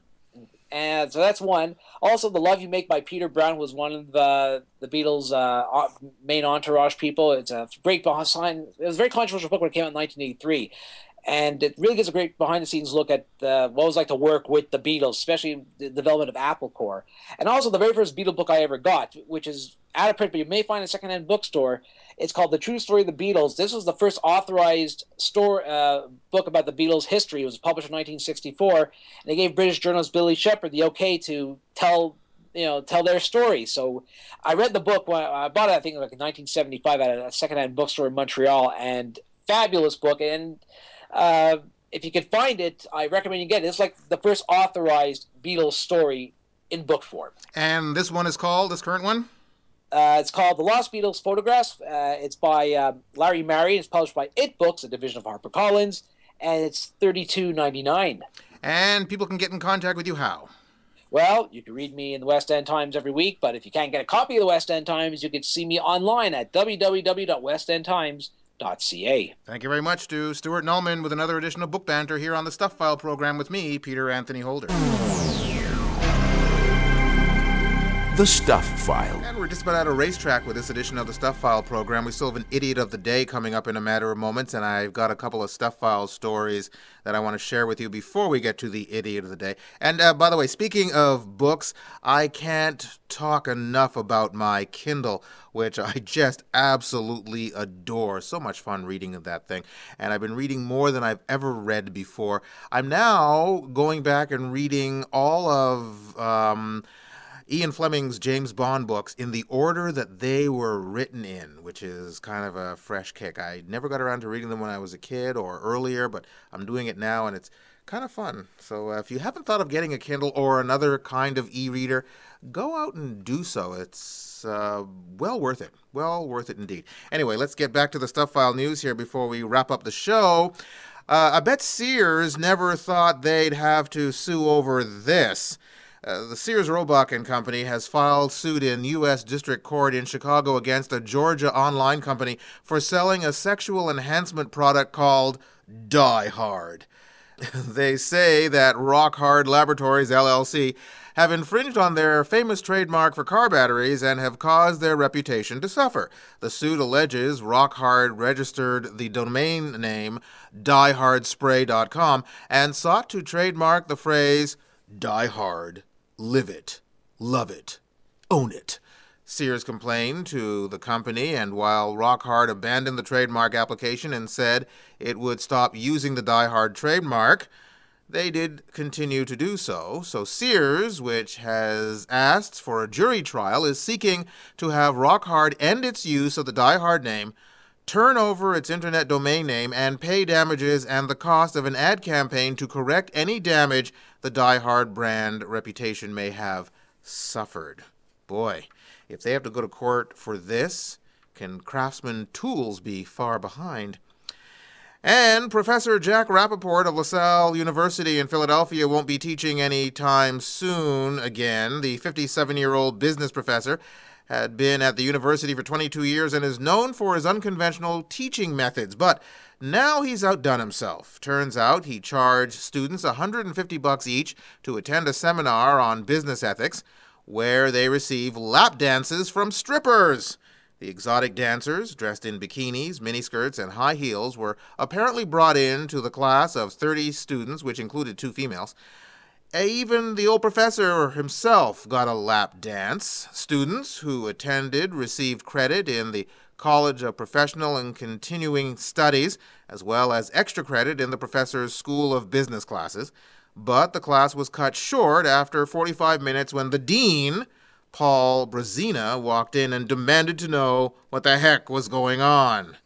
And so that's one. Also, The Love You Make by Peter Brown was one of the, the Beatles' uh, main entourage people. It's a great behind. It was a very controversial book when it came out in nineteen eighty-three. And it really gives a great behind-the-scenes look at uh, what it was like to work with the Beatles, especially the development of Apple Corps. And also the very first Beatle book I ever got, which is out of print, but you may find in a secondhand bookstore. It's called The True Story of the Beatles. This was the first authorized store, uh, book about the Beatles' history. It was published in nineteen sixty-four, and they gave British journalist Billy Shepard the okay to tell you know, tell their story. So I read the book. When I bought it, I think, like in nineteen seventy-five at a secondhand bookstore in Montreal, and fabulous book. And Uh, if you can find it, I recommend you get it. It's like the first authorized Beatles story in book form.
And this one is called, this current one?
Uh, it's called The Lost Beatles Photographs. Uh, it's by uh, Larry Marion. It's published by It Books, a division of HarperCollins, and it's thirty-two ninety-nine.
And people can get in contact with you how?
Well, you can read me in the West End Times every week, but if you can't get a copy of the West End Times, you can see me online at w w w dot west end times dot c a.
Thank you very much to Stuart Nullman with another edition of Book Banter here on the Stuff File program with me, Peter Anthony Holder.
The Stuff File.
And we're just about at a racetrack with this edition of the Stuff File program. We still have an Idiot of the Day coming up in a matter of moments, and I've got a couple of Stuff File stories that I want to share with you before we get to the Idiot of the Day. And uh, by the way, speaking of books, I can't talk enough about my Kindle, which I just absolutely adore. So much fun reading that thing. And I've been reading more than I've ever read before. I'm now going back and reading all of Um, Ian Fleming's James Bond books in the order that they were written in, which is kind of a fresh kick. I never got around to reading them when I was a kid or earlier, but I'm doing it now, and it's kind of fun. So uh, if you haven't thought of getting a Kindle or another kind of e-reader, go out and do so. It's uh, well worth it. Well worth it indeed. Anyway, let's get back to the Stuff File news here before we wrap up the show. Uh, I bet Sears never thought they'd have to sue over this. Uh, the Sears Roebuck and Company has filed suit in U S District Court in Chicago against a Georgia online company for selling a sexual enhancement product called Die Hard. They say that Rock Hard Laboratories, L L C, have infringed on their famous trademark for car batteries and have caused their reputation to suffer. The suit alleges Rock Hard registered the domain name die hard spray dot com and sought to trademark the phrase Die Hard. Live it, love it, own it. Sears complained to the company, and while Rock Hard abandoned the trademark application and said it would stop using the Die Hard trademark, they did continue to do so. So Sears, which has asked for a jury trial, is seeking to have Rock Hard end its use of the Die Hard name turn over its internet domain name and pay damages and the cost of an ad campaign to correct any damage the Die Hard brand reputation may have suffered. Boy, if they have to go to court for this, can Craftsman Tools be far behind? And Professor Jack Rappaport of LaSalle University in Philadelphia won't be teaching any time soon again. The fifty-seven-year-old business professor had been at the university for twenty-two years and is known for his unconventional teaching methods. But now he's outdone himself. Turns out he charged students one hundred fifty bucks each to attend a seminar on business ethics where they receive lap dances from strippers. The exotic dancers, dressed in bikinis, miniskirts, and high heels, were apparently brought in to the class of thirty students, which included two females. Even the old professor himself got a lap dance. Students who attended received credit in the College of Professional and Continuing Studies, as well as extra credit in the professor's School of Business classes. But the class was cut short after forty-five minutes when the dean, Paul Brazina, walked in and demanded to know what the heck was going on.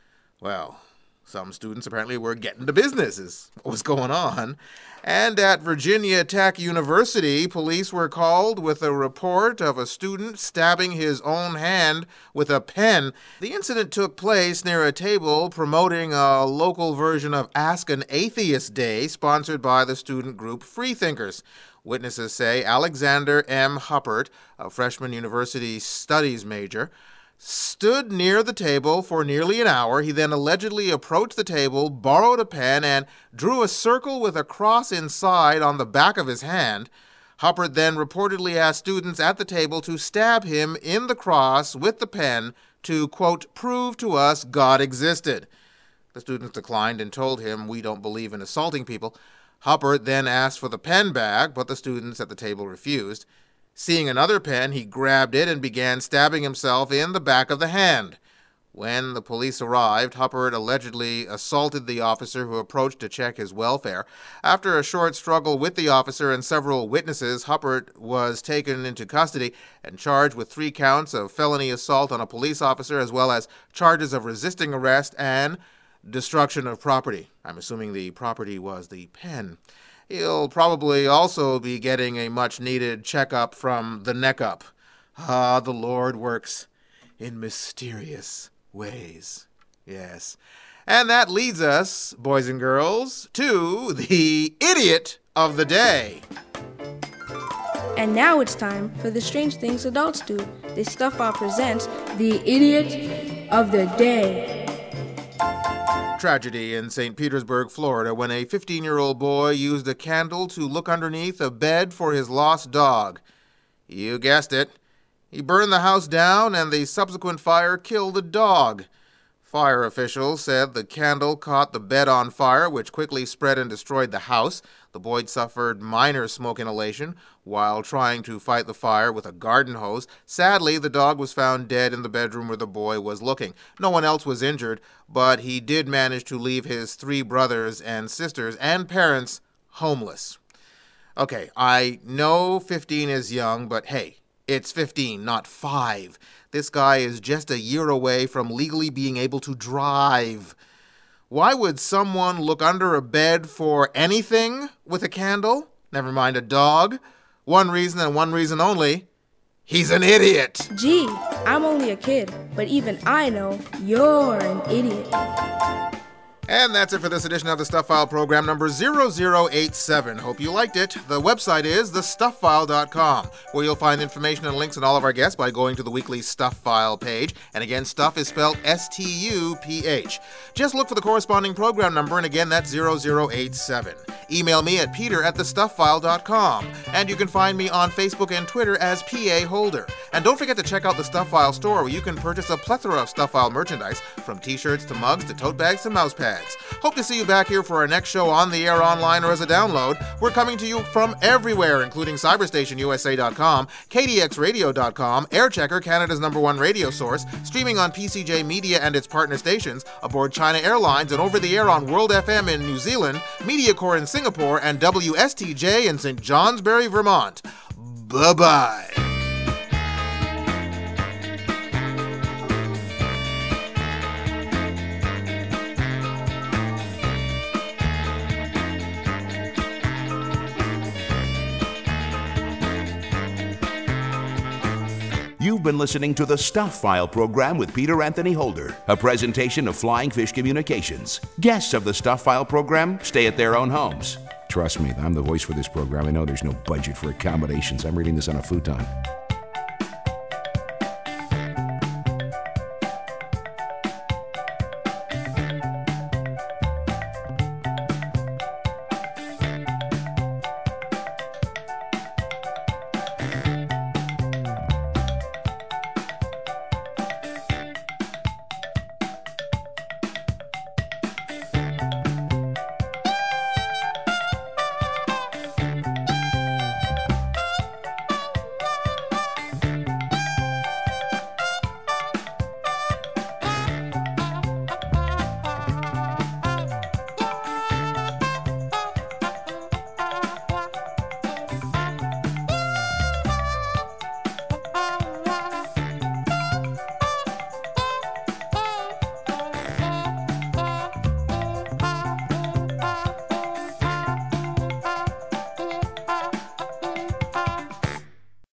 Well, some students apparently were getting to business is what was going on. And at Virginia Tech University, police were called with a report of a student stabbing his own hand with a pen. The incident took place near a table promoting a local version of Ask an Atheist Day sponsored by the student group Freethinkers. Witnesses say Alexander M. Huppert, a freshman university studies major, stood near the table for nearly an hour. He then allegedly approached the table, borrowed a pen, and drew a circle with a cross inside on the back of his hand. Huppert then reportedly asked students at the table to stab him in the cross with the pen to, quote, prove to us God existed. The students declined and told him, "We don't believe in assaulting people." Huppert then asked for the pen back, but the students at the table refused. Seeing another pen, he grabbed it and began stabbing himself in the back of the hand. When the police arrived, Huppert allegedly assaulted the officer who approached to check his welfare. After a short struggle with the officer and several witnesses, Huppert was taken into custody and charged with three counts of felony assault on a police officer, as well as charges of resisting arrest and destruction of property. I'm assuming the property was the pen. He'll probably also be getting a much-needed checkup from the neck up. Ah, the Lord works in mysterious ways. Yes. And that leads us, boys and girls, to the Idiot of the Day.
And now it's time for the Strange Things Adults Do. The Stuff File presents the Idiot of the Day.
Tragedy in Saint Petersburg, Florida, when a fifteen-year-old boy used a candle to look underneath a bed for his lost dog. You guessed it. He burned the house down, and the subsequent fire killed the dog. Fire officials said the candle caught the bed on fire, which quickly spread and destroyed the house. The boy suffered minor smoke inhalation while trying to fight the fire with a garden hose. Sadly, the dog was found dead in the bedroom where the boy was looking. No one else was injured, but he did manage to leave his three brothers and sisters and parents homeless. Okay, I know fifteen is young, but hey, it's fifteen, not five. This guy is just a year away from legally being able to drive. Why would someone look under a bed for anything with a candle? Never mind a dog. One reason and one reason only. He's an idiot.
Gee, I'm only a kid, but even I know you're an idiot.
And that's it for this edition of the Stuff File program number zero zero eight seven. Hope you liked it. The website is the stuff file dot com, where you'll find information and links on all of our guests by going to the weekly Stuff File page. And again, stuff is spelled S T U P H. Just look for the corresponding program number, and again, that's zero zero eight seven. Email me at peter at the stuff file dot com. And you can find me on Facebook and Twitter as P A Holder. And don't forget to check out the Stuff File store, where you can purchase a plethora of Stuff File merchandise, from t-shirts to mugs to tote bags to mouse pads. Hope to see you back here for our next show on the air, online, or as a download. We're coming to you from everywhere, including cyberstation U S A dot com, K D X radio dot com, Airchecker, Canada's number one radio source, streaming on P C J Media and its partner stations, aboard China Airlines, and over the air on World F M in New Zealand, MediaCore in Singapore, and W S T J in Saint Johnsbury, Vermont. Bye-bye.
You've been listening to the Stuff File program with Peter Anthony Holder, a presentation of Flying Fish Communications. Guests of the Stuff File program stay at their own homes.
Trust me, I'm the voice for this program. I know there's no budget for accommodations. I'm reading this on a futon.